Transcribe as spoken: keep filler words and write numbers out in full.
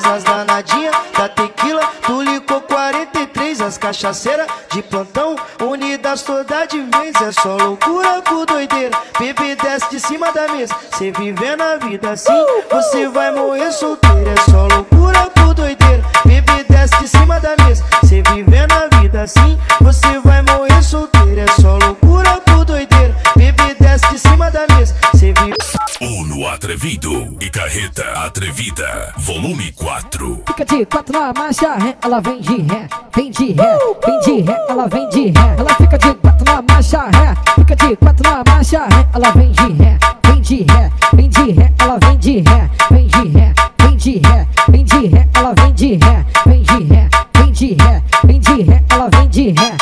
as danadinhas da tequila, do licor quarenta e três, as cachaceiras de plantão, unidas toda de vez. É só loucura com doideira, bebê desce de cima da mesa. Cê vivendo a vida assim, você vai morrer solteiro. É só loucura com doideira, bebê desce de cima da mesa. Cê vivendo a vida assim, você vai morrer solteiro. É só loucura com doideira, bebê desce de cima da mesa. Cê vive... Uno Atrevido e Carreta Atrevida, volume quatro. Fica de quatro na marcha ré, ela vem de ré, vem de ré, vem de ré, ela vem de ré. Ela fica de quatro na marcha ré, fica de quatro na marcha ré, ela vem de ré, vem de ré, vem de ré, ela vem de ré, vem de ré, vem de ré, vem de ré, ela vem de ré, vem de ré, vem de ré, vem de ré, ela vem de ré.